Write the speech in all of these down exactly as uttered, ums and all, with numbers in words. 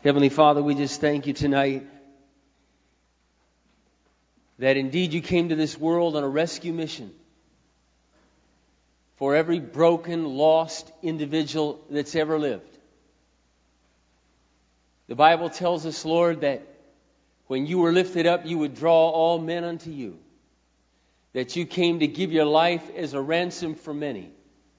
Heavenly Father, we just thank you tonight that indeed you came to this world on a rescue mission for every broken, lost individual that's ever lived. The Bible tells us, Lord, that when you were lifted up, you would draw all men unto you. That you came to give your life as a ransom for many.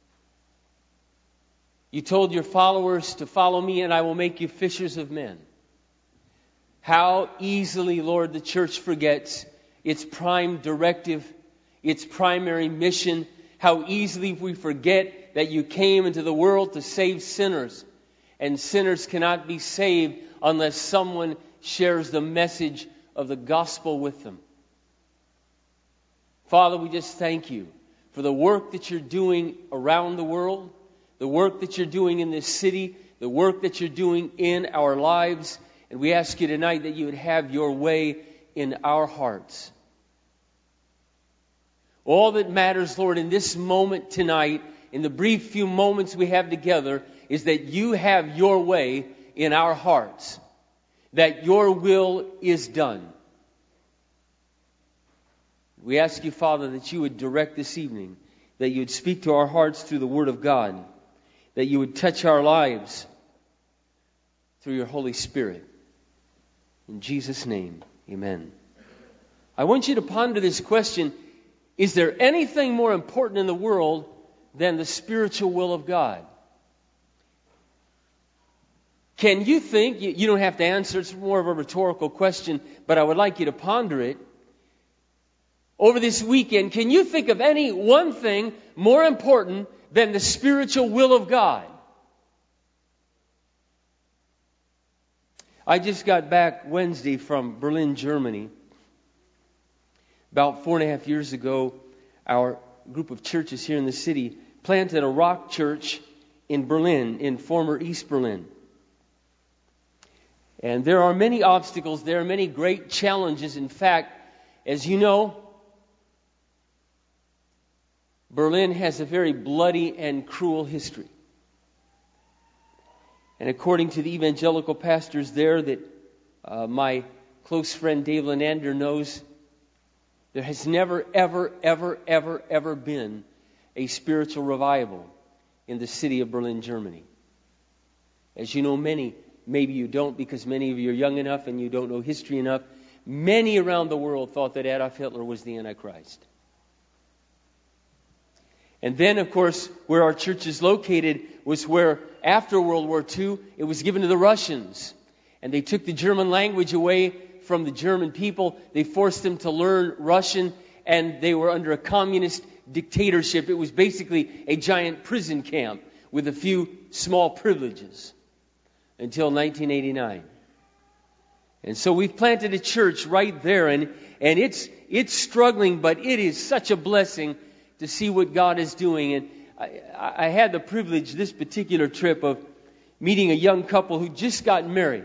You told your followers to follow me and I will make you fishers of men. How easily, Lord, the church forgets its prime directive, its primary mission. How easily we forget that you came into the world to save sinners. And sinners cannot be saved unless someone shares the message of the gospel with them. Father, we just thank you for the work that you're doing around the world, the work that you're doing in this city, the work that you're doing in our lives. And we ask you tonight that you would have your way in our hearts. All that matters, Lord, in this moment tonight, in the brief few moments we have together, is that you have your way in our hearts. That your will is done. We ask you, Father, that you would direct this evening, that you would speak to our hearts through the Word of God, that you would touch our lives through your Holy Spirit. In Jesus' name, amen. I want you to ponder this question: is there anything more important in the world than the spiritual will of God? Can you think, you don't have to answer, it's more of a rhetorical question, but I would like you to ponder it. Over this weekend, can you think of any one thing more important than the spiritual will of God? I just got back Wednesday from Berlin, Germany. About four and a half years ago, our group of churches here in the city planted a rock church in Berlin, in former East Berlin. And there are many obstacles, there are many great challenges. In fact, as you know, Berlin has a very bloody and cruel history. And according to the evangelical pastors there that uh, my close friend Dave Lenander knows, there has never, ever, ever, ever, ever been a spiritual revival in the city of Berlin, Germany. As you know, many, maybe you don't because many of you are young enough and you don't know history enough, many around the world thought that Adolf Hitler was the Antichrist. And then, of course, where our church is located was where, after World War Two, it was given to the Russians. And they took the German language away from the German people. They forced them to learn Russian, and they were under a communist dictatorship. It was basically a giant prison camp with a few small privileges until nineteen eighty-nine. And so we've planted a church right there, and, and it's, it's struggling, but it is such a blessing to see what God is doing. And I, I had the privilege this particular trip of meeting a young couple who just got married.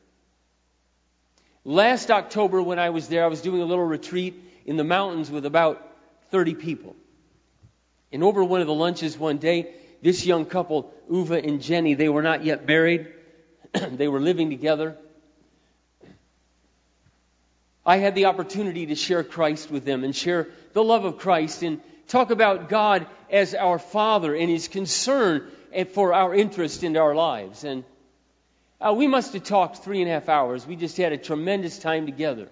Last October when I was there, I was doing a little retreat in the mountains with about thirty people. And over one of the lunches one day, this young couple, Uwe and Jenny, they were not yet married. They were living together. I had the opportunity to share Christ with them and share the love of Christ and talk about God as our Father and His concern for our interest in our lives. And uh, we must have talked three and a half hours. We just had a tremendous time together.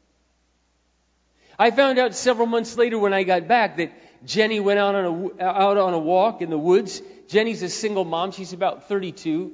I found out several months later when I got back that Jenny went out on a, out on a walk in the woods. Jenny's a single mom. She's about thirty-two.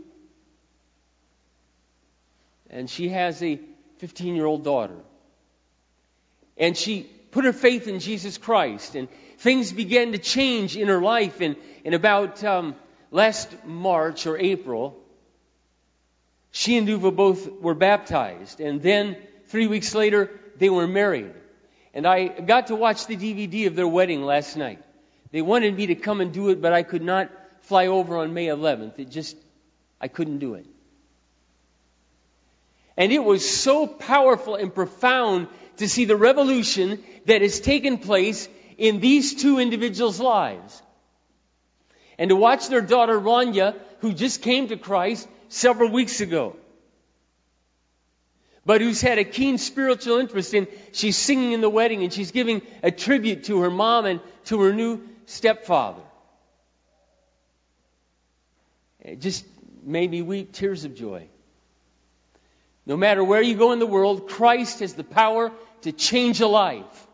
And she has a fifteen-year-old daughter. And she put her faith in Jesus Christ. And things began to change in her life. And in about um, last March or April, she and Uwe both were baptized. And then three weeks later, they were married. And I got to watch the D V D of their wedding last night. They wanted me to come and do it, but I could not fly over on May eleventh. It just, I couldn't do it. And it was so powerful and profound to see the revolution that has taken place in these two individuals' lives. And to watch their daughter Rania, who just came to Christ several weeks ago. but who's had a keen spiritual interest in, she's singing in the wedding and she's giving a tribute to her mom and to her new stepfather. It just made me weep tears of joy. No matter where you go in the world, Christ has the power to change a life.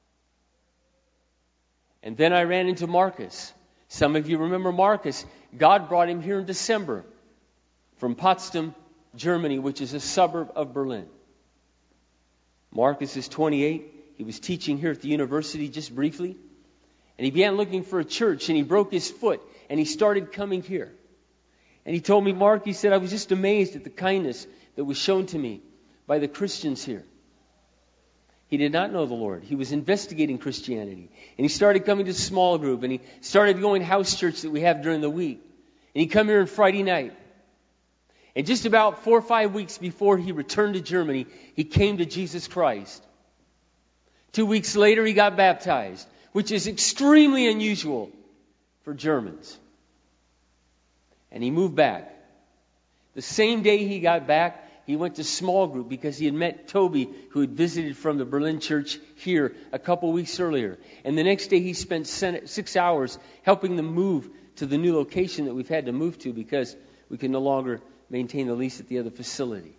And then I ran into Marcus. Some of you remember Marcus. God brought him here in December from Potsdam, Germany, which is a suburb of Berlin. Marcus is twenty-eight. He was teaching here at the university just briefly. And he began looking for a church, and he broke his foot, and he started coming here. And he told me, Mark, he said, I was just amazed at the kindness that was shown to me by the Christians here. He did not know the Lord. He was investigating Christianity. And he started coming to small group, and he started going house church that we have during the week. And he'd come here on Friday night. And just about four or five weeks before he returned to Germany, he came to Jesus Christ. Two weeks later, he got baptized, which is extremely unusual for Germans. And he moved back. The same day he got back, he went to small group because he had met Toby, who had visited from the Berlin church here a couple weeks earlier. And the next day he spent six hours helping them move to the new location that we've had to move to because we can no longer maintain the lease at the other facility.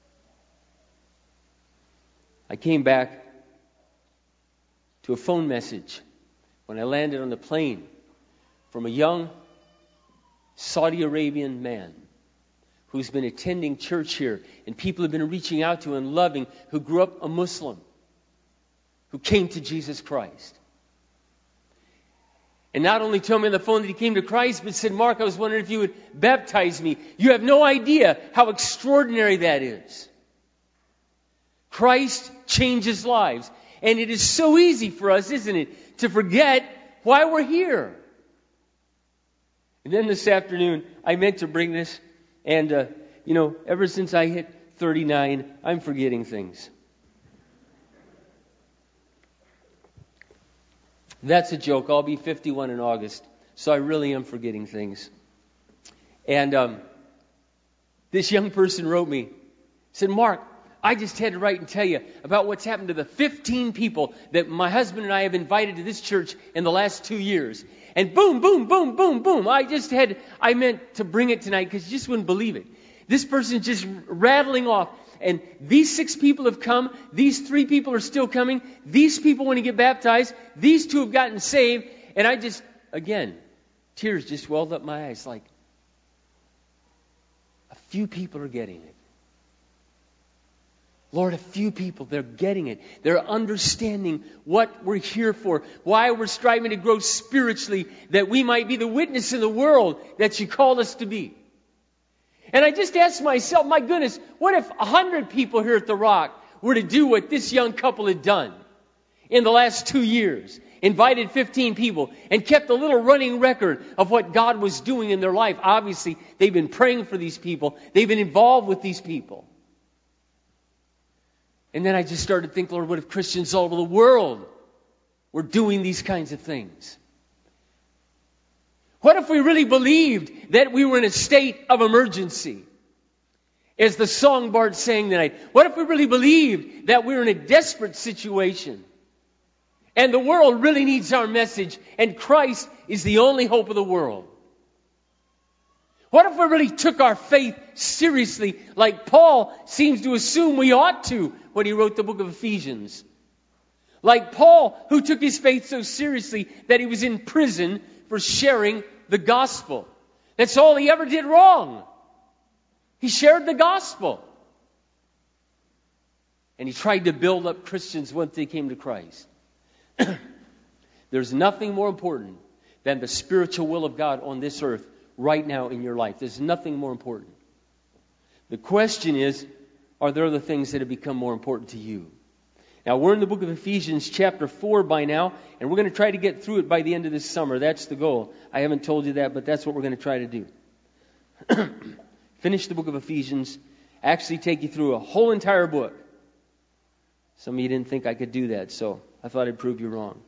I came back to a phone message when I landed on the plane from a young Saudi Arabian man who's been attending church here, and people have been reaching out to and loving, who grew up a Muslim, who came to Jesus Christ. And not only told me on the phone that he came to Christ, but said, Mark, I was wondering if you would baptize me. You have no idea how extraordinary that is. Christ changes lives. And it is so easy for us, isn't it, to forget why we're here. And then this afternoon, I meant to bring this. And, uh, you know, ever since I hit thirty-nine, I'm forgetting things. That's a joke. I'll be fifty-one in August. So I really am forgetting things. And um, this young person wrote me, said, Mark, I just had to write and tell you about what's happened to the fifteen people that my husband and I have invited to this church in the last two years. And boom, boom, boom, boom, boom. I just had, I meant to bring it tonight because you just wouldn't believe it. This person's just rattling off. And these six people have come. These three people are still coming. These people want to get baptized. These two have gotten saved. And I just, again, tears just welled up my eyes like, a few people are getting it. Lord, a few people, they're getting it. They're understanding what we're here for, why we're striving to grow spiritually, that we might be the witness in the world that you called us to be. And I just asked myself, my goodness, what if a hundred people here at The Rock were to do what this young couple had done in the last two years? Invited fifteen people and kept a little running record of what God was doing in their life. Obviously, they've been praying for these people. They've been involved with these people. And then I just started to think, Lord, what if Christians all over the world were doing these kinds of things? What if we really believed that we were in a state of emergency? As the songbird sang tonight, what if we really believed that we were in a desperate situation? And the world really needs our message, and Christ is the only hope of the world. What if we really took our faith seriously, like Paul seems to assume we ought to when he wrote the book of Ephesians? Like Paul, who took his faith so seriously that he was in prison for sharing the gospel. That's all he ever did wrong. He shared the gospel. And he tried to build up Christians once they came to Christ. There's nothing more important than the spiritual will of God on this earth right now in your life. There's nothing more important. The question is, are there other things that have become more important to you? Now, we're in the book of Ephesians chapter four by now, and we're going to try to get through it by the end of this summer. That's the goal. I haven't told you that, but that's what we're going to try to do. Finish the book of Ephesians, actually take you through a whole entire book. Some of you didn't think I could do that, so I thought I'd prove you wrong.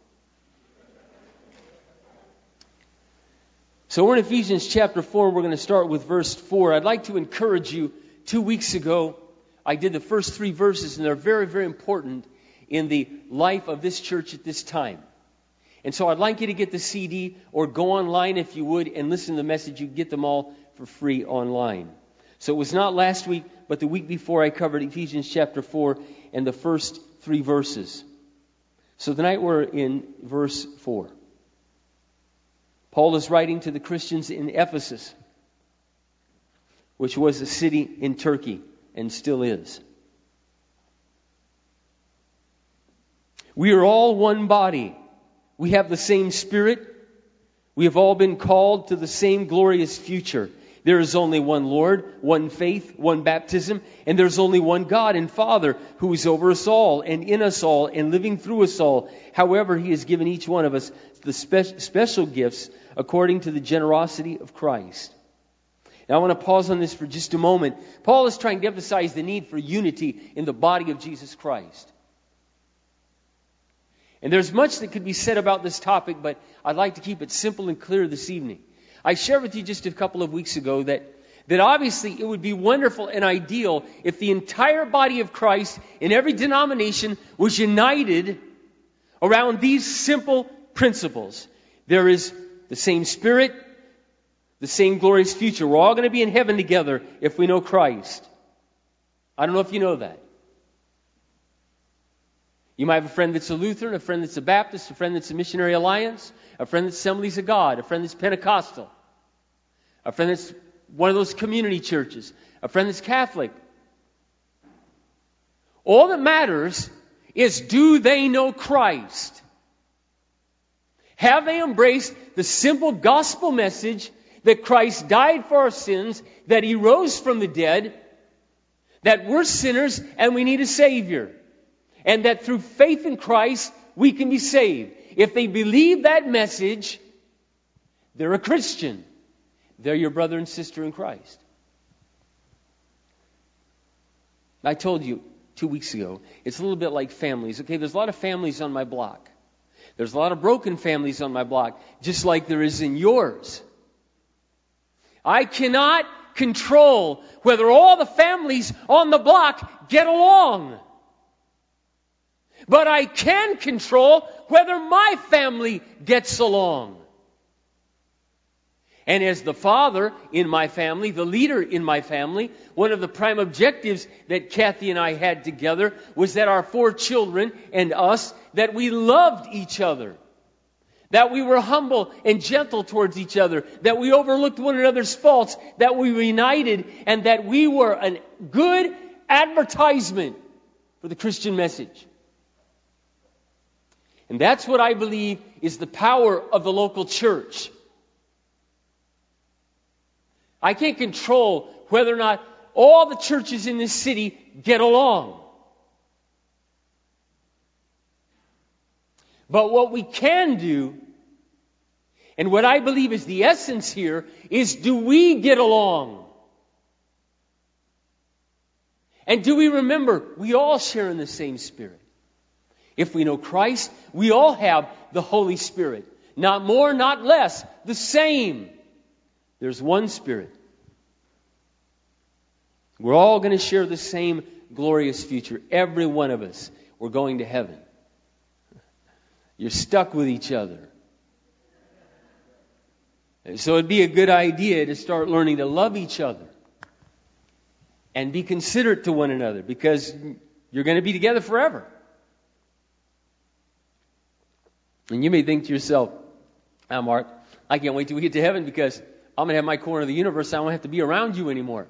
So we're in Ephesians chapter four. We're going to start with verse four. I'd like to encourage you. Two weeks ago, I did the first three verses, and they're very, very important in the life of this church at this time. And so I'd like you to get the C D or go online if you would and listen to the message. You can get them all for free online. So it was not last week, but the week before I covered Ephesians chapter four and the first three verses. So tonight we're in verse four. Paul is writing to the Christians in Ephesus, which was a city in Turkey and still is. We are all one body. We have the same Spirit. We have all been called to the same glorious future. There is only one Lord, one faith, one baptism, and there's only one God and Father who is over us all and in us all and living through us all. However, He has given each one of us the spe- special gifts according to the generosity of Christ. Now I want to pause on this for just a moment. Paul is trying to emphasize the need for unity in the body of Jesus Christ. And there's much that could be said about this topic, but I'd like to keep it simple and clear this evening. I shared with you just a couple of weeks ago that, that obviously it would be wonderful and ideal if the entire body of Christ in every denomination was united around these simple principles. There is the same Spirit, the same glorious future. We're all going to be in heaven together if we know Christ. I don't know if you know that. You might have a friend that's a Lutheran, a friend that's a Baptist, a friend that's a Missionary Alliance, a friend that's Assemblies of God, a friend that's Pentecostal, a friend that's one of those community churches, a friend that's Catholic. All that matters is, do they know Christ? Have they embraced the simple gospel message that Christ died for our sins, that He rose from the dead, that we're sinners and we need a Savior? And that through faith in Christ, we can be saved. If they believe that message, they're a Christian. They're your brother and sister in Christ. I told you two weeks ago, it's a little bit like families. Okay, there's a lot of families on my block. There's a lot of broken families on my block, just like there is in yours. I cannot control whether all the families on the block get along. But I can control whether my family gets along. And as the father in my family, the leader in my family, one of the prime objectives that Kathy and I had together was that our four children and us, that we loved each other. That we were humble and gentle towards each other. That we overlooked one another's faults. That we were united. And that we were a good advertisement for the Christian message. And that's what I believe is the power of the local church. I can't control whether or not all the churches in this city get along. But what we can do, and what I believe is the essence here, is do we get along? And do we remember we all share in the same Spirit? If we know Christ, we all have the Holy Spirit. Not more, not less. The same. There's one Spirit. We're all going to share the same glorious future. Every one of us. We're going to heaven. You're stuck with each other. So it'd be a good idea to start learning to love each other. And be considerate to one another. Because you're going to be together forever. And you may think to yourself, ah, Mark, I can't wait till we get to heaven because I'm going to have my corner of the universe. I won't have to be around you anymore.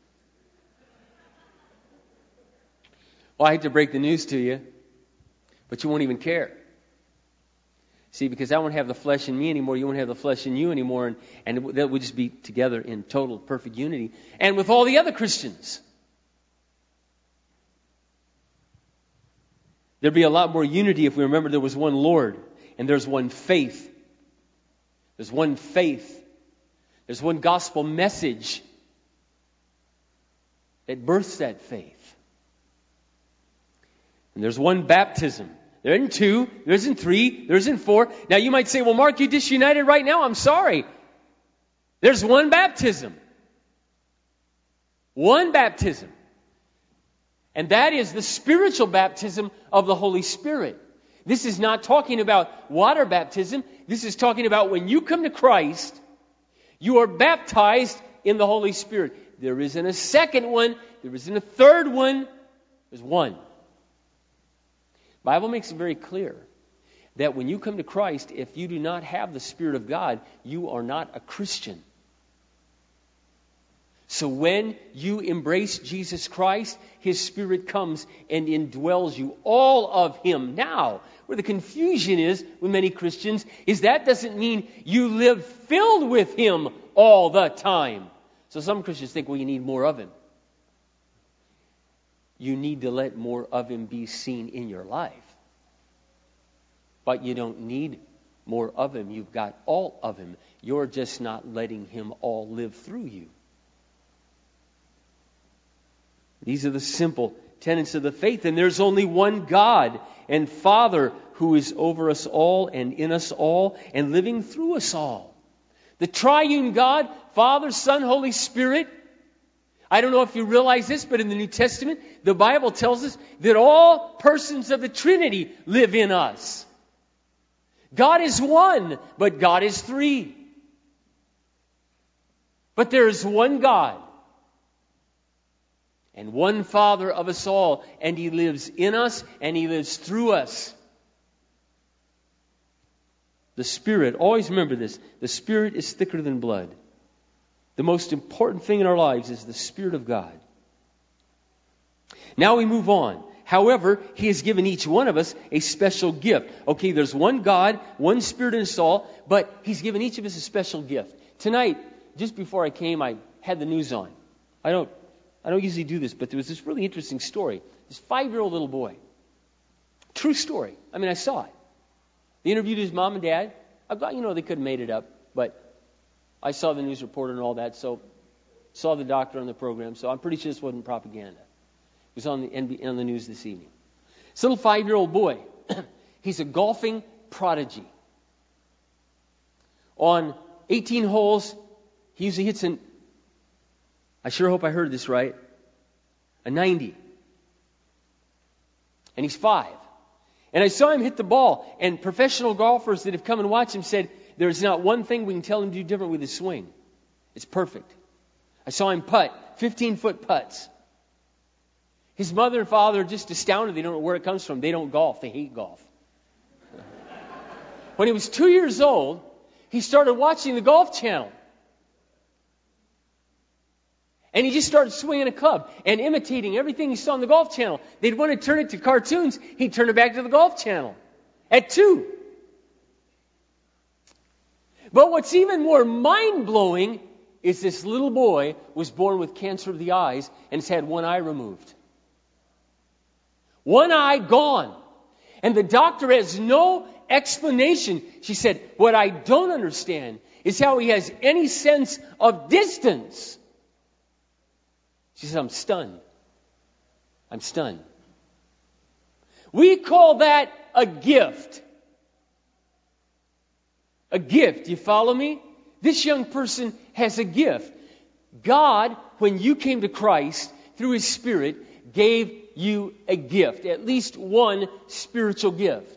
Well, I hate to break the news to you, but you won't even care. See, because I won't have the flesh in me anymore. You won't have the flesh in you anymore. And, and that would just be together in total, perfect unity. And with all the other Christians. There'd be a lot more unity if we remember there was one Lord. And there's one faith. There's one faith. There's one gospel message that births that faith. And there's one baptism. There isn't two. There isn't three. There isn't four. Now you might say, well, Mark, you disunited right now. I'm sorry. There's one baptism. One baptism. And that is the spiritual baptism of the Holy Spirit. This is not talking about water baptism. This is talking about when you come to Christ, you are baptized in the Holy Spirit. There isn't a second one. There isn't a third one. There's one. The Bible makes it very clear that when you come to Christ, if you do not have the Spirit of God, you are not a Christian. So when you embrace Jesus Christ, His Spirit comes and indwells you, all of Him. Now, where the confusion is with many Christians is that doesn't mean you live filled with Him all the time. So some Christians think, well, you need more of Him. You need to let more of Him be seen in your life. But you don't need more of Him. You've got all of Him. You're just not letting Him all live through you. These are the simple tenets of the faith. And there's only one God and Father who is over us all and in us all and living through us all. The triune God, Father, Son, Holy Spirit. I don't know if you realize this, but in the New Testament, the Bible tells us that all persons of the Trinity live in us. God is one, but God is three. But there is one God and one Father of us all, and He lives in us and He lives through us. The Spirit, always remember this, the Spirit is thicker than blood. The most important thing in our lives is the Spirit of God. Now we move on. However, He has given each one of us a special gift. Okay, there's one God, one Spirit in us all, but He's given each of us a special gift. Tonight, just before I came, I had the news on. I don't I don't usually do this, but there was this really interesting story. This five-year-old little boy. True story. I mean, I saw it. They interviewed his mom and dad. I thought, you know, they could have made it up, but I saw the news reporter and all that, so saw the doctor on the program, so I'm pretty sure this wasn't propaganda. It was on the, N B C, on the news this evening. This little five-year-old boy, he's a golfing prodigy. On eighteen holes, he usually hits an, I sure hope I heard this right, a ninety. And he's five. And I saw him hit the ball, and professional golfers that have come and watched him said, there's not one thing we can tell him to do different with his swing. It's perfect. I saw him putt, fifteen-foot putts. His mother and father are just astounded. They don't know where it comes from. They don't golf. They hate golf. When he was two years old, he started watching the Golf Channel. And he just started swinging a club and imitating everything he saw on the Golf Channel. They'd want to turn it to cartoons. He'd turn it back to the Golf Channel at two. But what's even more mind-blowing is this little boy was born with cancer of the eyes and has had one eye removed. One eye gone. And the doctor has no explanation. She said, what I don't understand is how he has any sense of distance. She said, I'm stunned. I'm stunned. We call that a gift. A gift. You follow me? This young person has a gift. God, when you came to Christ through His Spirit, gave you a gift. At least one spiritual gift.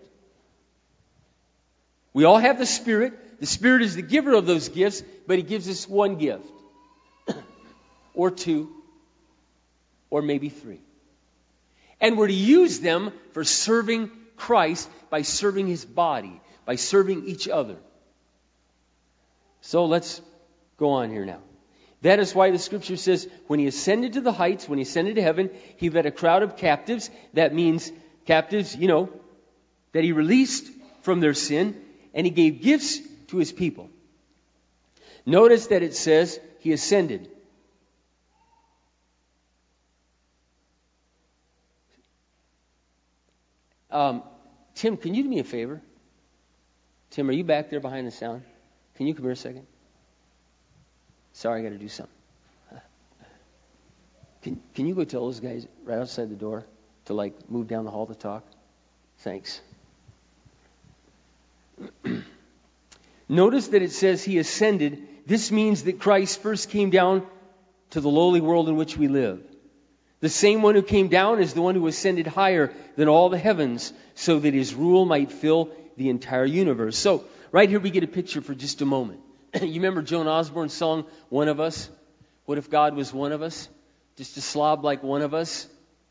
We all have the Spirit. The Spirit is the giver of those gifts, but He gives us one gift. Or two. Or maybe three. And we're to use them for serving Christ by serving His body, by serving each other. So let's go on here now. That is why the Scripture says, when He ascended to the heights, when He ascended to heaven, He led a crowd of captives. That means captives, you know, that He released from their sin, and He gave gifts to His people. Notice that it says He ascended. Um, Tim, can you do me a favor? Tim, are you back there behind the sound? Can you come here a second? Sorry, I got to do something. Can Can you go tell those guys right outside the door to like move down the hall to talk? Thanks. Notice that it says He ascended. This means that Christ first came down to the lowly world in which we live. The same one who came down is the one who ascended higher than all the heavens, so that his rule might fill the entire universe. So, right here we get a picture for just a moment. You remember Joan Osborne's song, One of Us? What if God was one of us? Just a slob like one of us?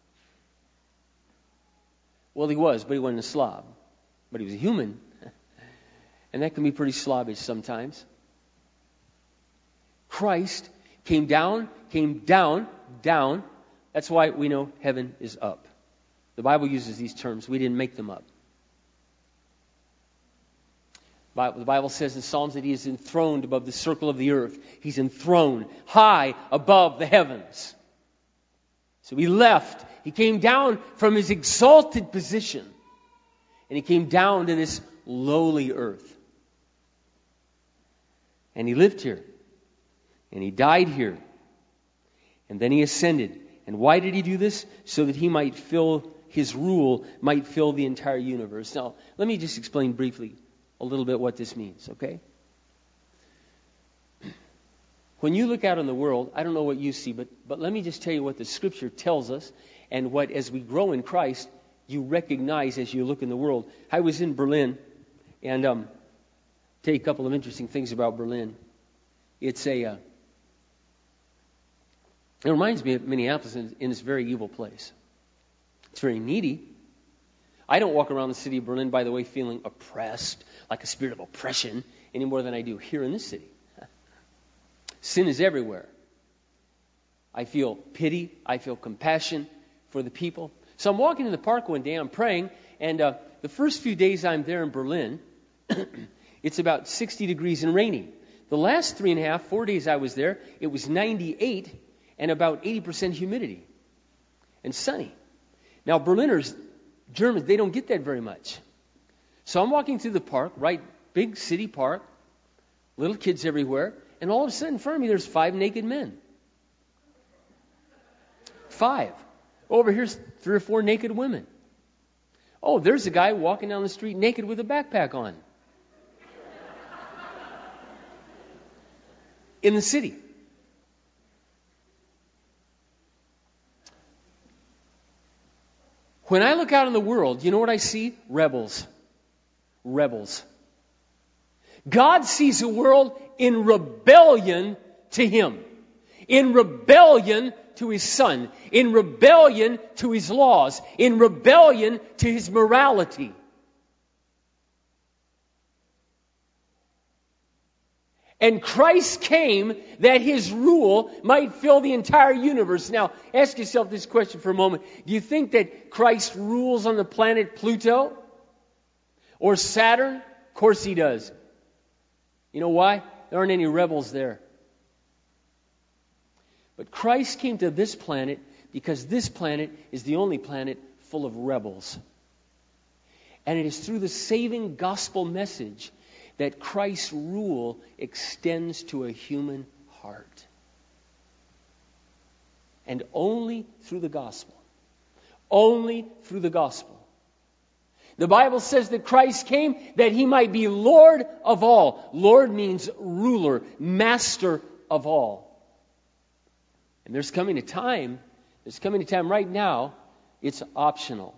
Well, he was, but he wasn't a slob. But he was a human. And that can be pretty slobbish sometimes. Christ came down, came down, down. That's why we know heaven is up. The Bible uses these terms. We didn't make them up. The Bible says in Psalms that he is enthroned above the circle of the earth. He's enthroned high above the heavens. So he left. He came down from his exalted position. And he came down to this lowly earth. And he lived here. And he died here. And then he ascended. And why did he do this? So that he might fill, his rule might fill the entire universe. Now, let me just explain briefly a little bit what this means, okay? When you look out in the world, I don't know what you see, but, but let me just tell you what the Scripture tells us and what, as we grow in Christ, you recognize as you look in the world. I was in Berlin, and um, tell you a couple of interesting things about Berlin. It's a... Uh, It reminds me of Minneapolis in, in this very evil place. It's very needy. I don't walk around the city of Berlin, by the way, feeling oppressed, like a spirit of oppression, any more than I do here in this city. Sin is everywhere. I feel pity. I feel compassion for the people. So I'm walking in the park one day, I'm praying, and uh, the first few days I'm there in Berlin, it's about sixty degrees and rainy. The last three and a half, four days I was there, it was ninety-eight and about eighty percent humidity and sunny. Now, Berliners, Germans, they don't get that very much. So I'm walking through the park, right, big city park, little kids everywhere, and all of a sudden in front of me there's five naked men. Five. Over here's three or four naked women. Oh, there's a guy walking down the street naked with a backpack on. In the city. When I look out in the world, you know what I see? Rebels. Rebels. God sees a world in rebellion to Him. In rebellion to His Son. In rebellion to His laws. In rebellion to His morality. And Christ came that His rule might fill the entire universe. Now, ask yourself this question for a moment. Do you think that Christ rules on the planet Pluto? Or Saturn? Of course He does. You know why? There aren't any rebels there. But Christ came to this planet because this planet is the only planet full of rebels. And it is through the saving gospel message that Christ's rule extends to a human heart. And only through the gospel. Only through the gospel. The Bible says that Christ came that He might be Lord of all. Lord means ruler, master of all. And there's coming a time, there's coming a time right now, it's optional.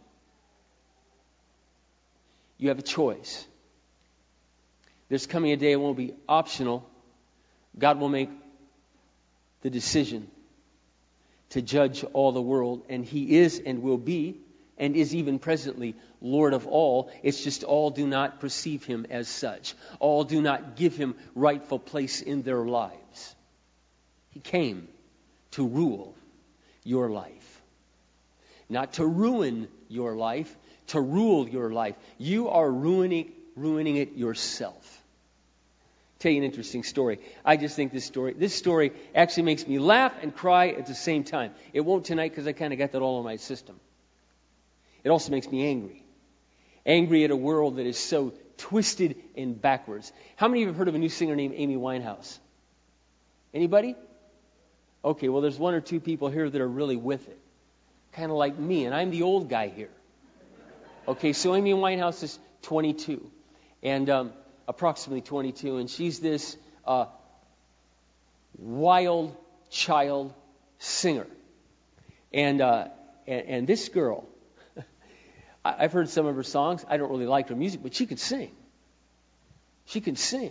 You have a choice. There's coming a day it won't be optional. God will make the decision to judge all the world. And He is and will be and is even presently Lord of all. It's just all do not perceive Him as such. All do not give Him rightful place in their lives. He came to rule your life. Not to ruin your life, to rule your life. You are ruining, ruining it yourself. Tell you an interesting story. I just think this story, this story actually makes me laugh and cry at the same time. It won't tonight because I kind of got that all in my system. It also makes me angry. Angry at a world that is so twisted and backwards. How many of you have heard of a new singer named Amy Winehouse? Anybody? Okay, well there's one or two people here that are really with it. Kind of like me, and I'm the old guy here. Okay, so Amy Winehouse is twenty-two. And um, approximately twenty-two. And she's this uh, wild child singer. And, uh, and, and this girl, I've heard some of her songs. I don't really like her music, but she could sing. She can sing.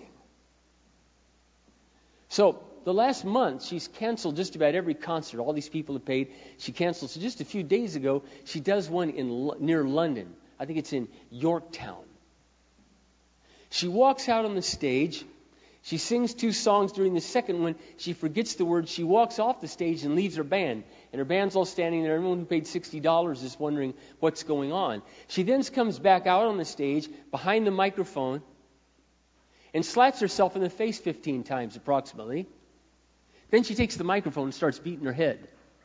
So the last month, she's canceled just about every concert. All these people have paid. She canceled. So just a few days ago, she does one in near London. I think it's in Yorktown. She walks out on the stage. She sings two songs. During the second one, she forgets the words. She walks off the stage and leaves her band. And her band's all standing there. Everyone who paid sixty dollars is wondering what's going on. She then comes back out on the stage behind the microphone and slaps herself in the face fifteen times approximately. Then she takes the microphone and starts beating her head.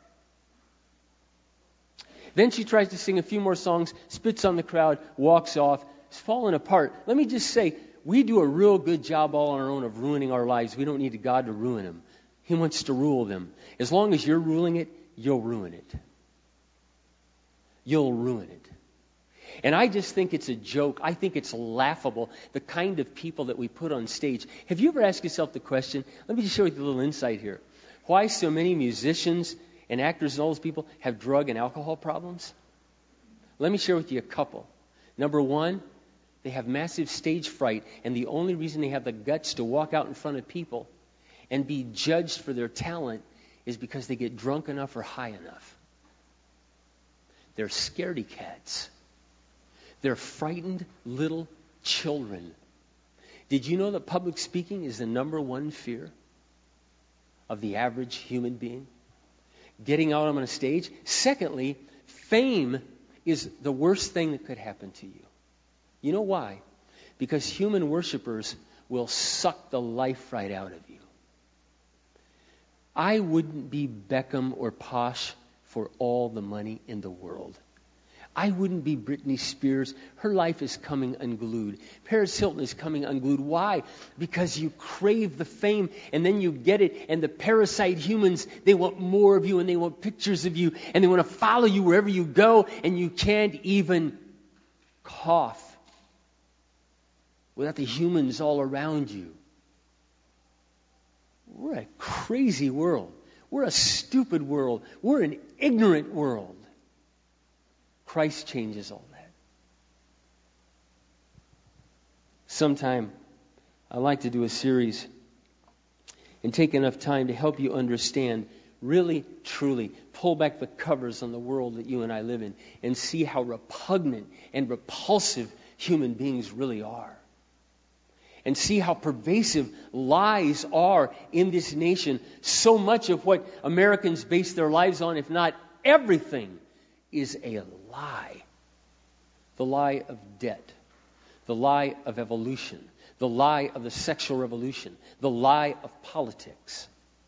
Then she tries to sing a few more songs, spits on the crowd, walks off. It's falling apart. Let me just say, we do a real good job all on our own of ruining our lives. We don't need God to ruin them. He wants to rule them. As long as you're ruling it, you'll ruin it. You'll ruin it. And I just think it's a joke. I think it's laughable, the kind of people that we put on stage. Have you ever asked yourself the question, let me just show you a little insight here, why so many musicians and actors and all those people have drug and alcohol problems? Let me share with you a couple. Number one, they have massive stage fright, and the only reason they have the guts to walk out in front of people and be judged for their talent is because they get drunk enough or high enough. They're scaredy cats. They're frightened little children. Did you know that public speaking is the number one fear of the average human being? Getting out on a stage. Secondly, fame is the worst thing that could happen to you. You know why? Because human worshipers will suck the life right out of you. I wouldn't be Beckham or Posh for all the money in the world. I wouldn't be Britney Spears. Her life is coming unglued. Paris Hilton is coming unglued. Why? Because you crave the fame and then you get it, and the parasite humans, they want more of you and they want pictures of you and they want to follow you wherever you go, and you can't even cough without the humans all around you. We're a crazy world. We're a stupid world. We're an ignorant world. Christ changes all that. Sometime I like to do a series and take enough time to help you understand, really, truly, pull back the covers on the world that you and I live in and see how repugnant and repulsive human beings really are. And see how pervasive lies are in this nation. So much of what Americans base their lives on, if not everything, is a lie. The lie of debt. The lie of evolution. The lie of the sexual revolution. The lie of politics.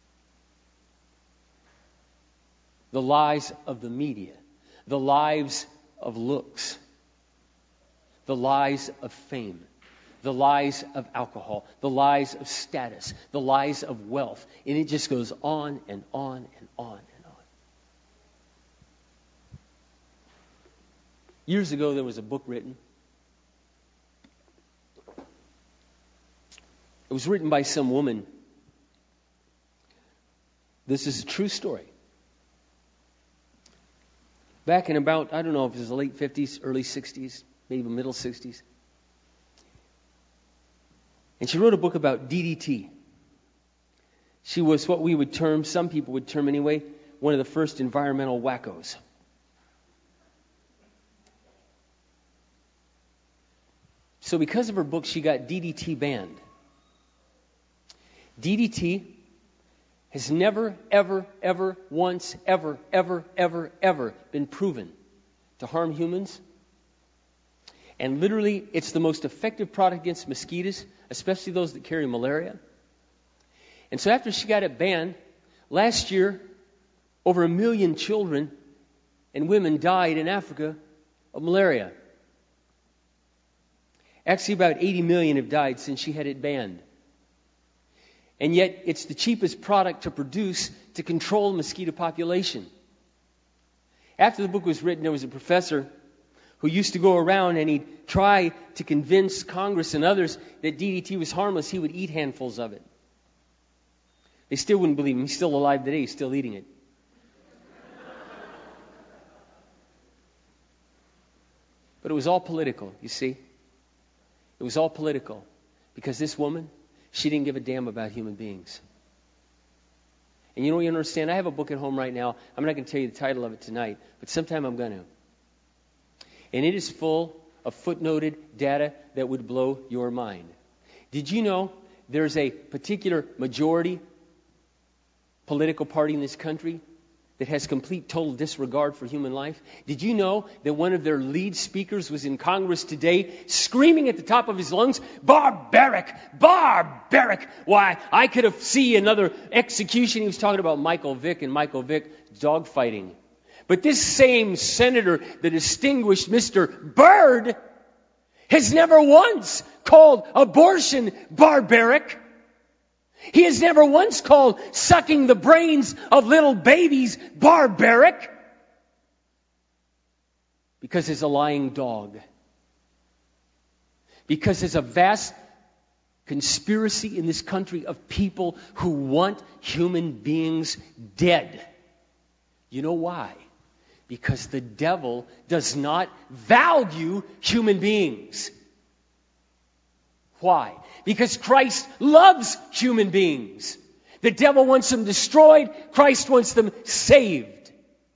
The lies of the media. The lies of looks. The lies of fame. The lies of alcohol. The lies of status. The lies of wealth. And it just goes on and on and on. Years ago, there was a book written. It was written by some woman. This is a true story. Back in about, I don't know if it was the late fifties, early sixties, maybe middle sixties. And she wrote a book about D D T. She was what we would term, some people would term anyway, one of the first environmental wackos. So because of her book, she got D D T banned. D D T has never, ever, ever, once, ever, ever, ever, ever been proven to harm humans. And literally, it's the most effective product against mosquitoes, especially those that carry malaria. And so after she got it banned, last year, over a million children and women died in Africa of malaria. Actually, about eighty million have died since she had it banned. And yet, it's the cheapest product to produce to control the mosquito population. After the book was written, there was a professor who used to go around and he'd try to convince Congress and others that D D T was harmless. He would eat handfuls of it. They still wouldn't believe him. He's still alive today. He's still eating it. But it was all political, you see. It was all political. Because this woman, she didn't give a damn about human beings. And you know what you understand? I have a book at home right now. I'm not going to tell you the title of it tonight, but sometime I'm going to. And it is full of footnoted data that would blow your mind. Did you know there's a particular majority political party in this country that has complete total disregard for human life? Did you know that one of their lead speakers was in Congress today screaming at the top of his lungs, barbaric, barbaric. Why, I could have seen another execution. He was talking about Michael Vick and Michael Vick dogfighting. But this same senator, the distinguished Mister Byrd, has never once called abortion barbaric. He has never once called sucking the brains of little babies barbaric. Because he's a lying dog. Because there's a vast conspiracy in this country of people who want human beings dead. You know why? Because the devil does not value human beings. Why? Because Christ loves human beings. The devil wants them destroyed. Christ wants them saved.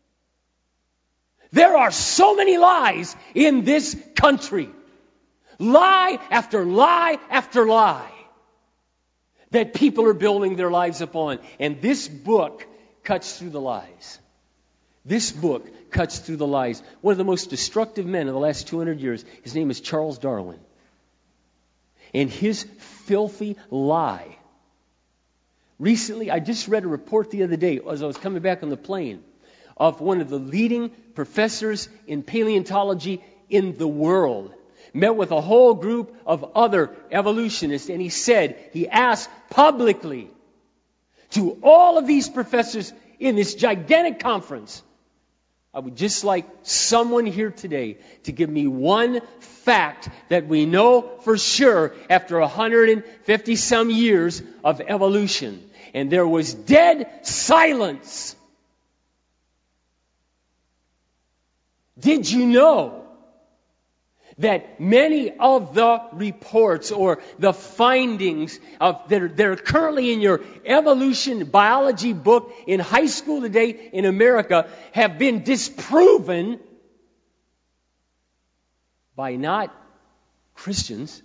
There are so many lies in this country. Lie after lie after lie that people are building their lives upon. And this book cuts through the lies. This book cuts through the lies. One of the most destructive men of the last two hundred years, his name is Charles Darwin. And his filthy lie. Recently, I just read a report the other day as I was coming back on the plane of one of the leading professors in paleontology in the world. Met with a whole group of other evolutionists, and he said, he asked publicly to all of these professors in this gigantic conference, I would just like someone here today to give me one fact that we know for sure after one hundred fifty some years of evolution. And there was dead silence. Did you know that many of the reports or the findings of that are, that are currently in your evolution biology book in high school today in America have been disproven by not Christians,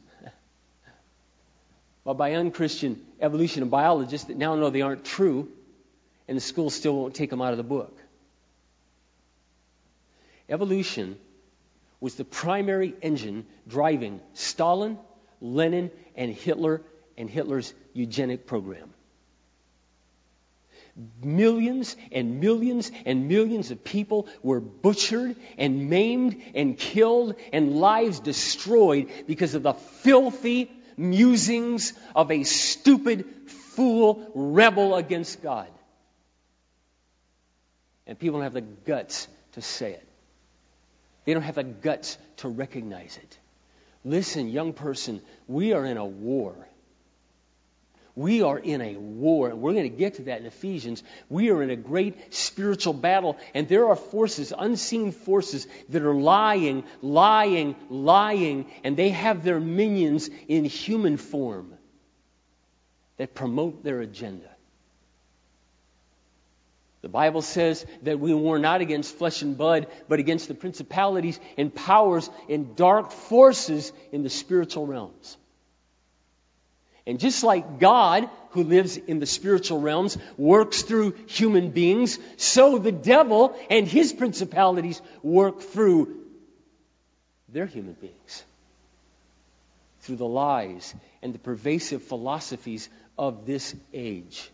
but by unchristian evolution and biologists that now know they aren't true, and the schools still won't take them out of the book. Evolution was the primary engine driving Stalin, Lenin, and Hitler and Hitler's eugenic program. Millions and millions and millions of people were butchered and maimed and killed and lives destroyed because of the filthy musings of a stupid fool rebel against God. And people don't have the guts to say it. They don't have the guts to recognize it. Listen, young person, we are in a war. We are in a war, and we're going to get to that in Ephesians. We are in a great spiritual battle, and there are forces, unseen forces, that are lying, lying, lying, and they have their minions in human form that promote their agenda. The Bible says that we war not against flesh and blood, but against the principalities and powers and dark forces in the spiritual realms. And just like God, who lives in the spiritual realms, works through human beings, so the devil and his principalities work through their human beings. Through the lies and the pervasive philosophies of this age.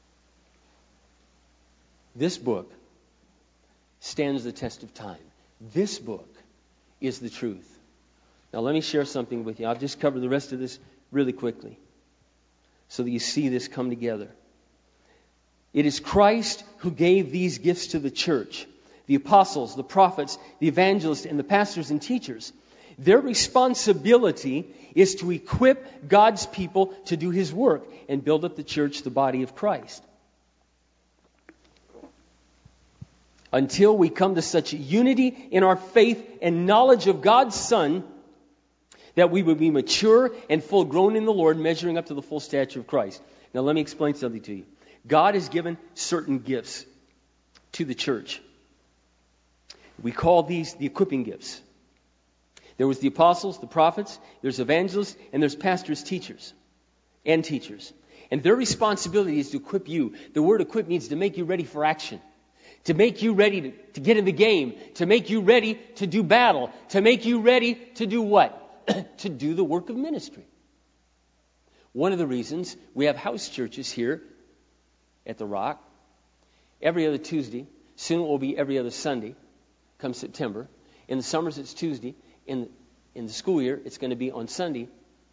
This book stands the test of time. This book is the truth. Now let me share something with you. I'll just cover the rest of this really quickly so that you see this come together. It is Christ who gave these gifts to the church. The apostles, the prophets, the evangelists, and the pastors and teachers. Their responsibility is to equip God's people to do His work and build up the church, the body of Christ. until we come to such unity in our faith and knowledge of God's Son that we would be mature and full grown in the Lord, measuring up to the full stature of Christ. Now let me explain something to you. God has given certain gifts to the church. We call these the equipping gifts. There was the apostles, the prophets, there's evangelists, and there's pastors, teachers, and teachers. And their responsibility is to equip you. The word equip means to make you ready for action. To make you ready to, to get in the game. To make you ready to do battle. To make you ready to do what? To do the work of ministry. One of the reasons we have house churches here at the Rock every other Tuesday. Soon it will be every other Sunday come September. In the summers it's Tuesday. In, in the school year it's going to be on Sunday.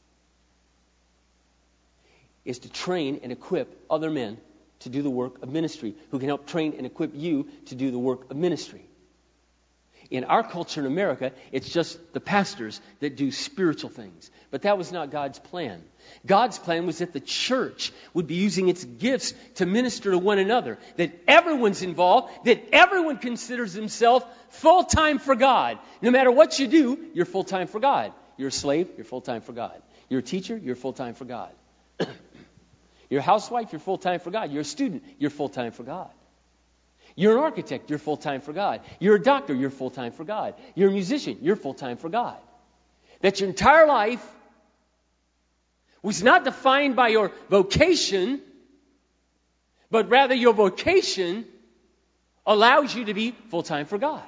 Is to train and equip other men to do the work of ministry, who can help train and equip you to do the work of ministry. In our culture in America, it's just the pastors that do spiritual things. But that was not God's plan. God's plan was that the church would be using its gifts to minister to one another, that everyone's involved, that everyone considers himself full-time for God. No matter what you do, you're full-time for God. You're a slave, you're full-time for God. You're a teacher, you're full-time for God. You're a housewife, you're full-time for God. You're a student, you're full-time for God. You're an architect, you're full-time for God. You're a doctor, you're full-time for God. You're a musician, you're full-time for God. That your entire life was not defined by your vocation, but rather your vocation allows you to be full-time for God.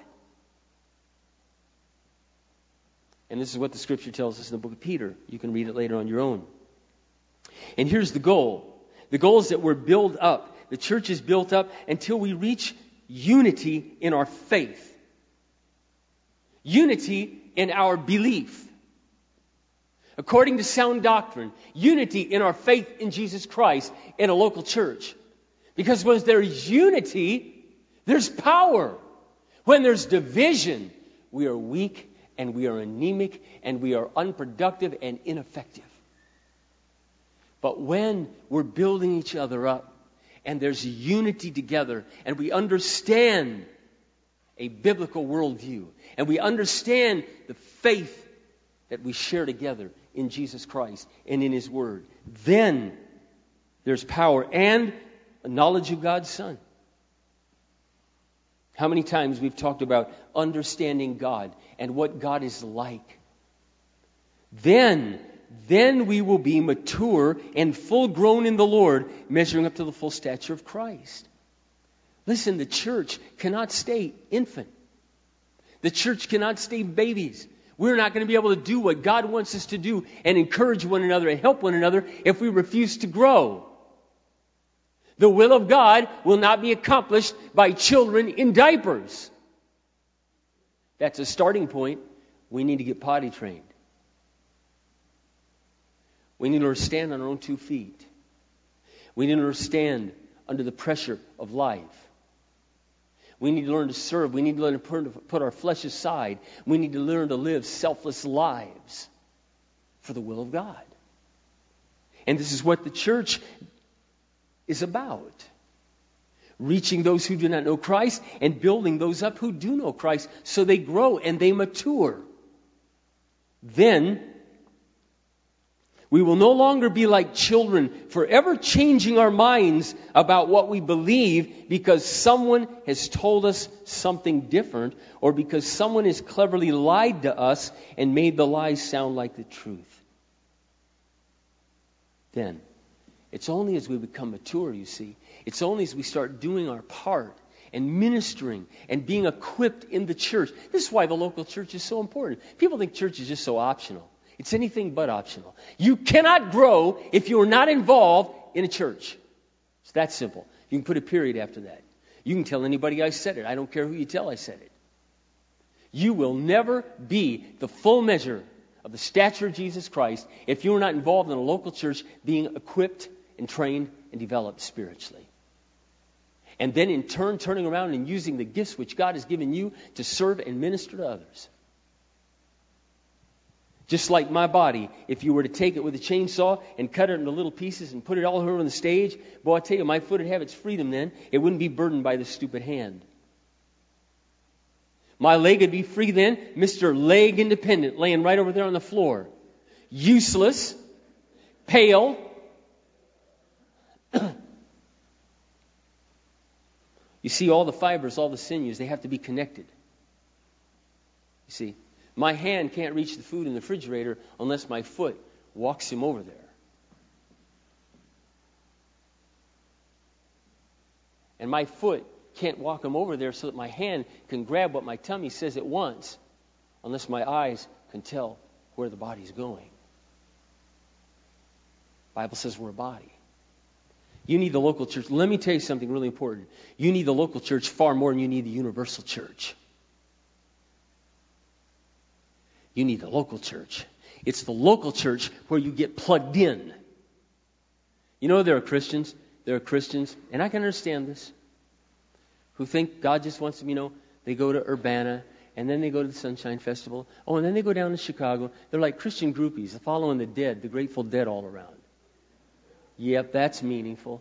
And this is what the Scripture tells us in the book of Peter. You can read it later on your own. And here's the goal. The goal is that we're built up. The church is built up until we reach unity in our faith. Unity in our belief. According to sound doctrine. Unity in our faith in Jesus Christ in a local church. Because when there's unity, there's power. When there's division, we are weak and we are anemic and we are unproductive and ineffective. But when we're building each other up and there's unity together and we understand a biblical worldview and we understand the faith that we share together in Jesus Christ and in His Word, then there's power and a knowledge of God's Son. How many times we've talked about understanding God and what God is like. Then Then we will be mature and full grown in the Lord, measuring up to the full stature of Christ. Listen, the church cannot stay infant. The church cannot stay babies. We're not going to be able to do what God wants us to do and encourage one another and help one another if we refuse to grow. The will of God will not be accomplished by children in diapers. That's a starting point. We need to get potty trained. We need to learn to stand on our own two feet. We need to learn to stand under the pressure of life. We need to learn to serve. We need to learn to put our flesh aside. We need to learn to live selfless lives for the will of God. And this is what the church is about. Reaching those who do not know Christ and building those up who do know Christ so they grow and they mature. Then we will no longer be like children, forever changing our minds about what we believe because someone has told us something different or because someone has cleverly lied to us and made the lies sound like the truth. Then, it's only as we become mature, you see, it's only as we start doing our part and ministering and being equipped in the church. This is why the local church is so important. People think church is just so optional. It's anything but optional. You cannot grow if you are not involved in a church. It's that simple. You can put a period after that. You can tell anybody I said it. I don't care who you tell I said it. You will never be the full measure of the stature of Jesus Christ if you are not involved in a local church being equipped and trained and developed spiritually. And then in turn, turning around and using the gifts which God has given you to serve and minister to others. Just like my body, if you were to take it with a chainsaw and cut it into little pieces and put it all over on the stage, boy, I tell you, my foot would have its freedom then. It wouldn't be burdened by this stupid hand. My leg would be free then. Mister Leg Independent, laying right over there on the floor. Useless. Pale. You see, all the fibers, all the sinews, they have to be connected. You see, my hand can't reach the food in the refrigerator unless my foot walks him over there. And my foot can't walk him over there so that my hand can grab what my tummy says it wants unless my eyes can tell where the body's going. The Bible says we're a body. You need the local church. Let me tell you something really important. You need the local church far more than you need the universal church. You need the local church. It's the local church where you get plugged in. You know, there are Christians, there are Christians, and I can understand this, who think God just wants them, you know, they go to Urbana, and then they go to the Sunshine Festival. Oh, and then they go down to Chicago. They're like Christian groupies, following the dead, the Grateful Dead all around. Yep, that's meaningful.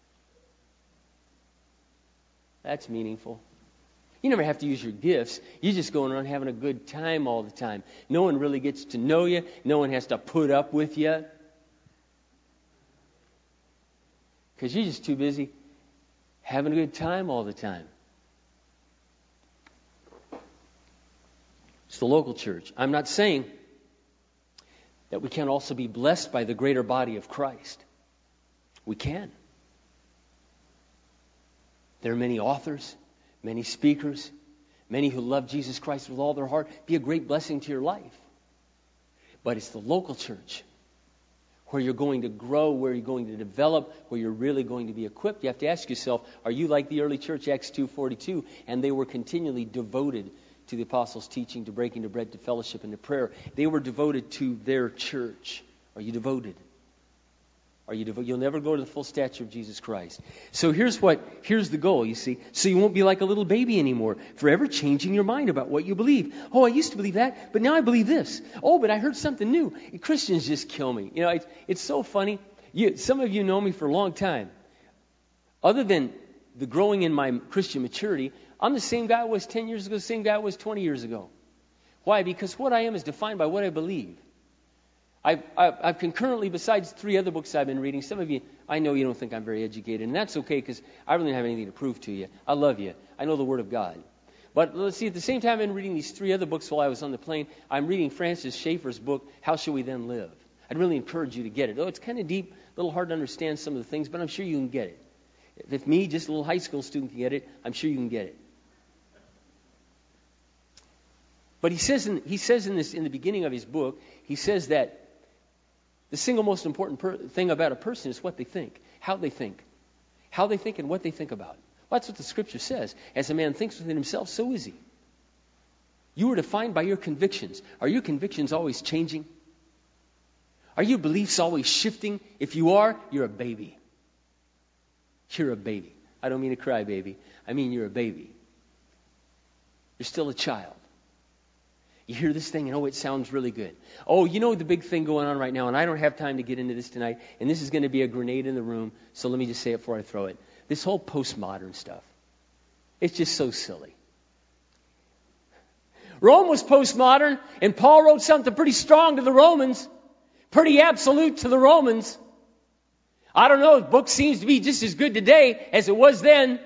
That's meaningful. You never have to use your gifts. You're just going around having a good time all the time. No one really gets to know you. No one has to put up with you. Because you're just too busy having a good time all the time. It's the local church. I'm not saying that we can't also be blessed by the greater body of Christ. We can. There are many authors, many speakers, many who love Jesus Christ with all their heart. Be a great blessing to your life. But it's the local church where you're going to grow, where you're going to develop, where you're really going to be equipped. You have to ask yourself, are you like the early church, Acts two forty-two? And they were continually devoted to the apostles' teaching, to breaking the bread, to fellowship, and to prayer. They were devoted to their church. Are you devoted? Are you devoted? You'll never go to the full stature of Jesus Christ. So here's what, here's the goal, you see. So you won't be like a little baby anymore, forever changing your mind about what you believe. Oh, I used to believe that, but now I believe this. Oh, but I heard something new. Christians just kill me. You know, it's, it's so funny. You, some of you know me for a long time. Other than the growing in my Christian maturity, I'm the same guy I was ten years ago, the same guy I was twenty years ago. Why? Because what I am is defined by what I believe. I've, I've, I've concurrently, besides three other books I've been reading, some of you, I know you don't think I'm very educated, and that's okay because I really don't have anything to prove to you. I love you. I know the Word of God. But let's see, at the same time I've been reading these three other books while I was on the plane, I'm reading Francis Schaeffer's book, How Shall We Then Live? I'd really encourage you to get it. Oh, it's kind of deep, a little hard to understand some of the things, but I'm sure you can get it. If me, just a little high school student, can get it, I'm sure you can get it. But he says in, he says in this in the beginning of his book, he says that the single most important per- thing about a person is what they think, how they think. How they think and what they think about. Well, that's what the Scripture says. As a man thinks within himself, so is he. You are defined by your convictions. Are your convictions always changing? Are your beliefs always shifting? If you are, you're a baby. You're a baby. I don't mean a cry baby. I mean you're a baby. You're still a child. You hear this thing and, oh, it sounds really good. Oh, you know the big thing going on right now, and I don't have time to get into this tonight, and this is going to be a grenade in the room, so let me just say it before I throw it. This whole postmodern stuff. It's just so silly. Rome was postmodern, and Paul wrote something pretty strong to the Romans, pretty absolute to the Romans. I don't know, the book seems to be just as good today as it was then.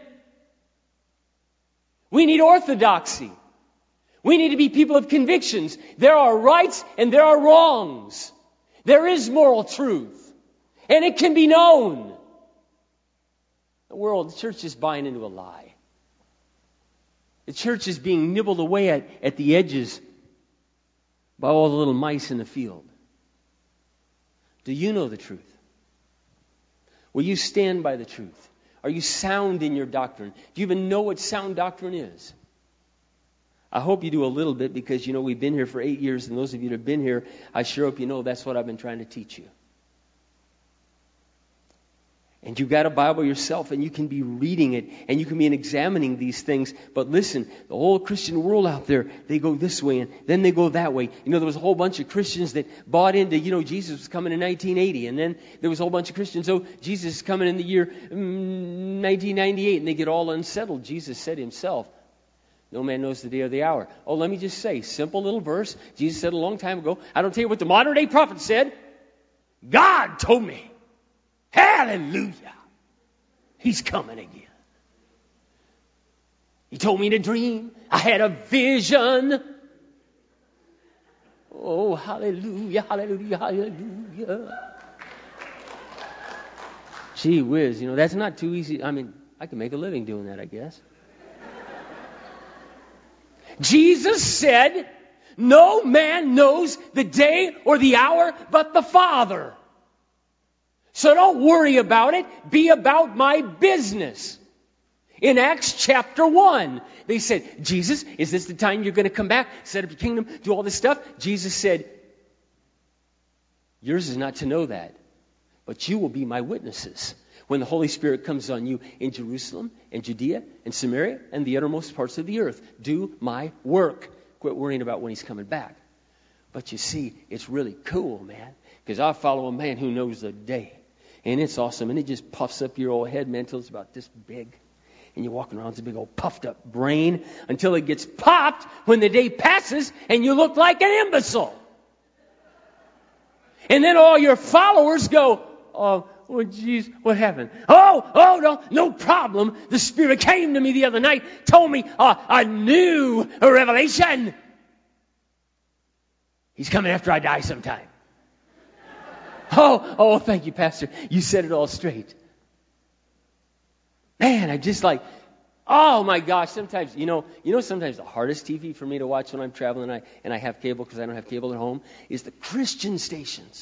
We need orthodoxy. We need to be people of convictions. There are rights and there are wrongs. There is moral truth. And it can be known. The world, the church is buying into a lie. The church is being nibbled away at, at the edges by all the little mice in the field. Do you know the truth? Will you stand by the truth? Are you sound in your doctrine? Do you even know what sound doctrine is? I hope you do a little bit because, you know, we've been here for eight years, and those of you that have been here, I sure hope you know that's what I've been trying to teach you. And you've got a Bible yourself, and you can be reading it, and you can be examining these things. But listen, the whole Christian world out there, they go this way, and then they go that way. You know, there was a whole bunch of Christians that bought into, you know, Jesus was coming in nineteen eighty, and then there was a whole bunch of Christians, oh, Jesus is coming in the year nineteen ninety-eight, and they get all unsettled. Jesus said himself, No man knows the day or the hour. Oh, let me just say, simple little verse. Jesus said a long time ago. I don't tell you what the modern day prophet said. God told me. Hallelujah. He's coming again. He told me in a dream. I had a vision. Oh, hallelujah, hallelujah, hallelujah. Gee whiz, you know, that's not too easy. I mean, I can make a living doing that, I guess. Jesus said, no man knows the day or the hour but the Father. So don't worry about it. Be about my business. In Acts chapter one, they said, Jesus, is this the time you're going to come back, set up your kingdom, do all this stuff? Jesus said, yours is not to know that, but you will be my witnesses when the Holy Spirit comes on you in Jerusalem and Judea and Samaria and the uttermost parts of the earth. Do my work. Quit worrying about when he's coming back. But you see, it's really cool, man, because I follow a man who knows the day. And it's awesome. And it just puffs up your old head, man, until it's about this big. And you're walking around with a big old puffed up brain until it gets popped when the day passes and you look like an imbecile. And then all your followers go, oh, oh, geez, what happened? Oh, oh, no, no problem. The Spirit came to me the other night, told me uh, a new revelation. He's coming after I die sometime. Oh, oh, thank you, Pastor. You said it all straight. Man, I just like, oh my gosh, sometimes, you know, you know, sometimes the hardest T V for me to watch when I'm traveling and I, and I have cable because I don't have cable at home is the Christian stations.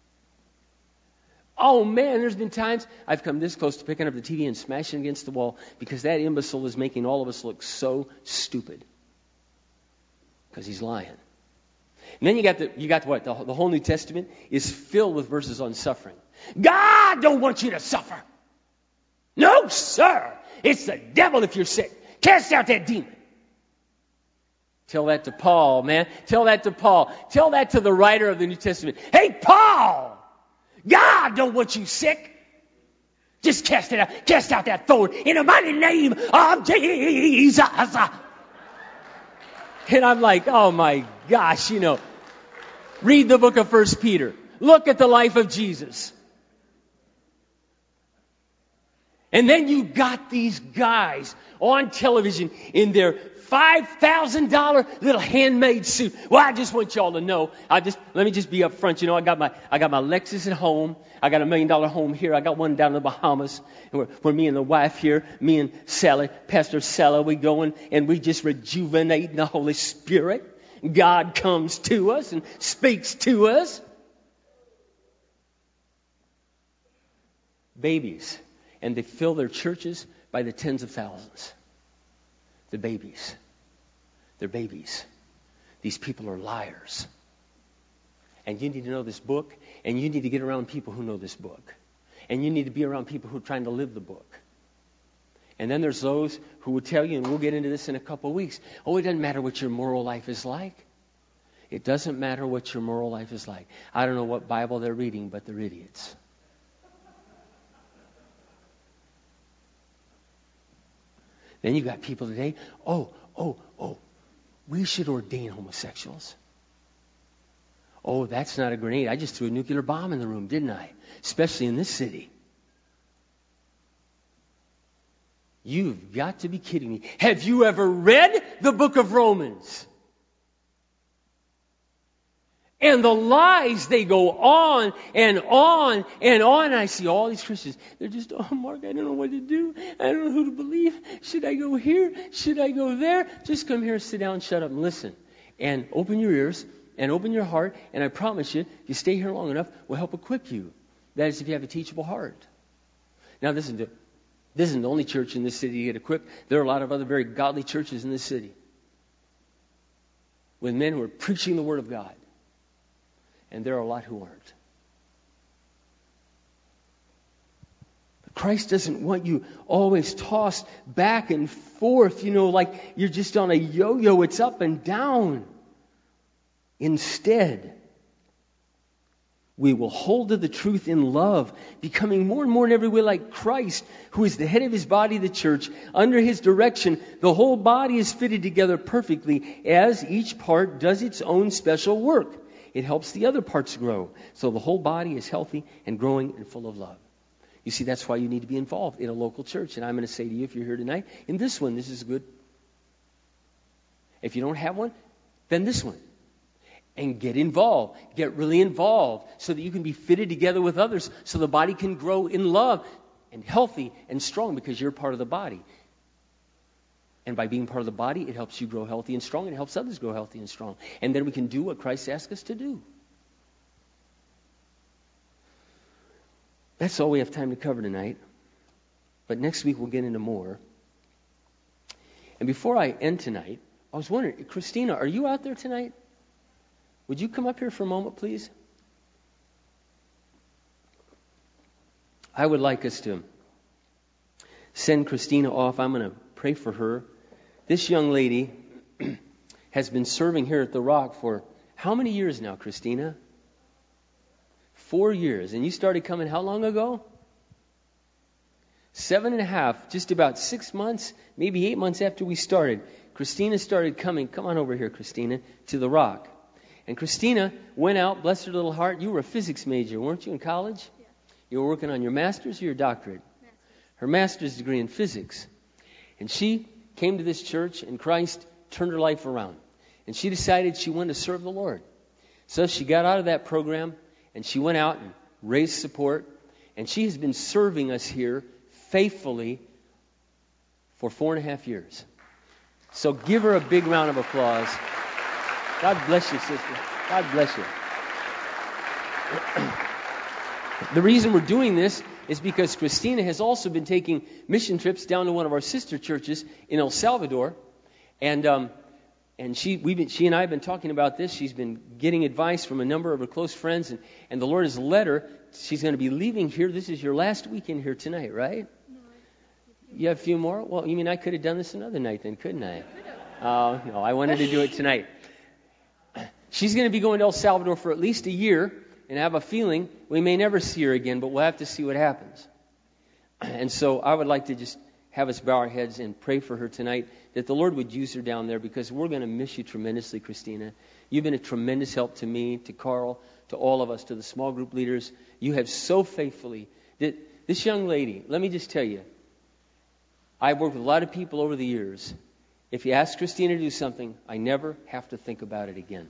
Oh man, there's been times I've come this close to picking up the T V and smashing it against the wall because that imbecile is making all of us look so stupid. Because he's lying. And then you got the, you got what? The, the whole New Testament is filled with verses on suffering. God don't want you to suffer. No, sir. It's the devil if you're sick. Cast out that demon. Tell that to Paul, man. Tell that to Paul. Tell that to the writer of the New Testament. Hey, Paul, God don't want you sick. Just cast it out. Cast out that thorn in the mighty name of Jesus. And I'm like, oh my gosh, you know. Read the book of First Peter. Look at the life of Jesus. And then you got these guys on television in their five thousand dollars little handmade suit. Well, I just want y'all to know. I just let me just be up front. You know, I got my I got my Lexus at home. I got a million dollar home here. I got one down in the Bahamas. Where, where me and the wife here, me and Sally, Pastor Sally, we going and we just rejuvenate in the Holy Spirit. God comes to us and speaks to us. Babies. And they fill their churches by the tens of thousands. The babies. They're babies. These people are liars. And you need to know this book. And you need to get around people who know this book. And you need to be around people who are trying to live the book. And then there's those who will tell you, and we'll get into this in a couple of weeks, oh, it doesn't matter what your moral life is like. It doesn't matter what your moral life is like. I don't know what Bible they're reading, but they're idiots. Then you got people today, oh, oh, oh, we should ordain homosexuals. Oh, that's not a grenade. I just threw a nuclear bomb in the room, didn't I? Especially in this city. You've got to be kidding me. Have you ever read the book of Romans? And the lies, they go on and on and on. And I see all these Christians. They're just, oh, Mark, I don't know what to do. I don't know who to believe. Should I go here? Should I go there? Just come here, sit down, shut up, and listen. And open your ears and open your heart. And I promise you, if you stay here long enough, we'll help equip you. That is if you have a teachable heart. Now, this isn't the, this isn't the only church in this city to get equipped. There are a lot of other very godly churches in this city. With men who are preaching the Word of God. And there are a lot who aren't. But Christ doesn't want you always tossed back and forth, you know, like you're just on a yo-yo. It's up and down. Instead, We will hold to the truth in love, becoming more and more in every way like Christ, who is the head of his body, the church. Under his direction, the whole body is fitted together perfectly as each part does its own special work. It helps the other parts grow, so the whole body is healthy and growing and full of love. You see, that's why you need to be involved in a local church. And I'm going to say to you, if you're here tonight, in this one, this is good. If you don't have one, then this one. And get involved. Get really involved so that you can be fitted together with others so the body can grow in love and healthy and strong because you're part of the body. And by being part of the body, it helps you grow healthy and strong and it helps others grow healthy and strong. And then we can do what Christ asked us to do. That's all we have time to cover tonight. But next week we'll get into more. And before I end tonight, I was wondering, Christina, are you out there tonight? Would you come up here for a moment, please? I would like us to send Christina off. I'm going to pray for her. This young lady has been serving here at the Rock for how many years now, Christina? Four years. And you started coming how long ago? Seven and a half, just about six months, maybe eight months after we started. Christina started coming, come on over here, Christina, to the Rock. And Christina went out, bless her little heart. You were a physics major, weren't you, in college? Yeah. You were working on your master's or your doctorate? Master's. Her master's degree in physics. And she came to this church, and Christ turned her life around. And she decided she wanted to serve the Lord. So she got out of that program, and she went out and raised support. And she has been serving us here faithfully for four and a half years. So give her a big round of applause. God bless you, sister. God bless you. The reason we're doing this is because Christina has also been taking mission trips down to one of our sister churches in El Salvador. And um, and she we've been, she and I have been talking about this. She's been getting advice from a number of her close friends. And, and the Lord has led her. She's going to be leaving here. This is your last weekend here tonight, right? No. You have a few more? Well, you mean I could have done this another night then, couldn't I? Oh, uh, no, I wanted to do it tonight. She's going to be going to El Salvador for at least a year, and I have a feeling we may never see her again, but we'll have to see what happens. And so I would like to just have us bow our heads and pray for her tonight, that the Lord would use her down there, because we're going to miss you tremendously, Christina. You've been a tremendous help to me, to Carl, to all of us, to the small group leaders. You have so faithfully. This young lady, let me just tell you, I've worked with a lot of people over the years. If you ask Christina to do something, I never have to think about it again.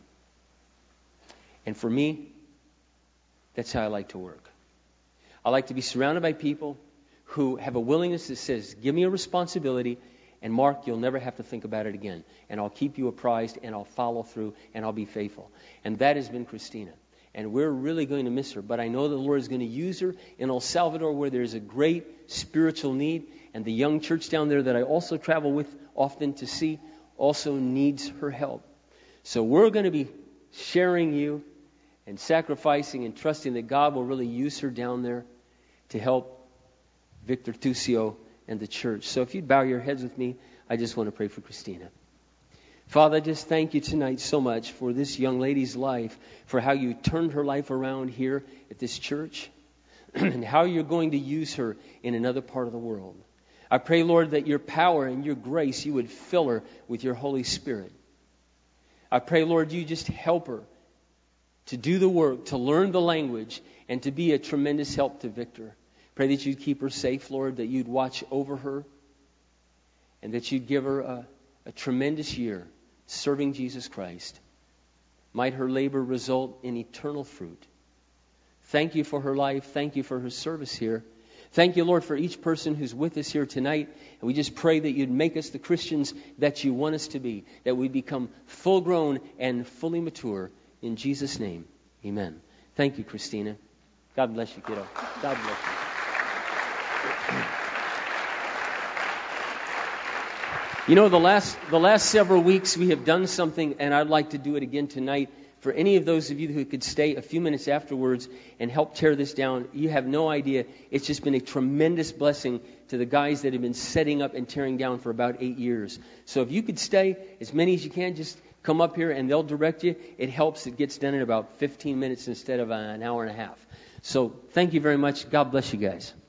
And for me, that's how I like to work. I like to be surrounded by people who have a willingness that says, give me a responsibility, and Mark, you'll never have to think about it again. And I'll keep you apprised, and I'll follow through, and I'll be faithful. And that has been Christina. And we're really going to miss her. But I know the Lord is going to use her in El Salvador, where there's a great spiritual need. And the young church down there that I also travel with often to see also needs her help. So we're going to be sharing you and sacrificing and trusting that God will really use her down there to help Victor Tucio and the church. So if you'd bow your heads with me, I just want to pray for Christina. Father, I just thank you tonight so much for this young lady's life, for how you turned her life around here at this church, and how you're going to use her in another part of the world. I pray, Lord, that your power and your grace, you would fill her with your Holy Spirit. I pray, Lord, you just help her to do the work, to learn the language, and to be a tremendous help to Victor. Pray that you'd keep her safe, Lord, that you'd watch over her, and that you'd give her a, a tremendous year serving Jesus Christ. Might her labor result in eternal fruit. Thank you for her life. Thank you for her service here. Thank you, Lord, for each person who's with us here tonight. And we just pray that you'd make us the Christians that you want us to be, that we become full-grown and fully mature. In Jesus' name, amen. Thank you, Christina. God bless you, kiddo. God bless you. You know, the last the last several weeks we have done something, and I'd like to do it again tonight. For any of those of you who could stay a few minutes afterwards and help tear this down, you have no idea. It's just been a tremendous blessing to the guys that have been setting up and tearing down for about eight years. So if you could stay, as many as you can, just come up here and they'll direct you. It helps. It gets done in about fifteen minutes instead of an hour and a half. So thank you very much. God bless you guys.